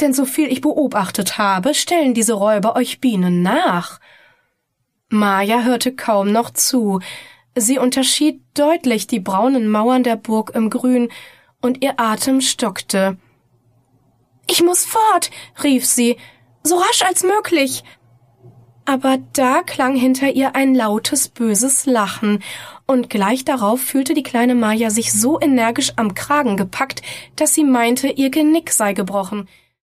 denn soviel ich beobachtet habe, stellen diese Räuber euch Bienen nach.« Maja hörte kaum noch zu. Sie unterschied deutlich die braunen Mauern der Burg im Grün, und ihr Atem stockte. »Ich muss fort«, rief sie, »so rasch als möglich.« Aber da klang hinter ihr ein lautes, böses Lachen, und gleich darauf fühlte die kleine Maja sich so energisch am Kragen gepackt, dass sie meinte, ihr Genick sei gebrochen.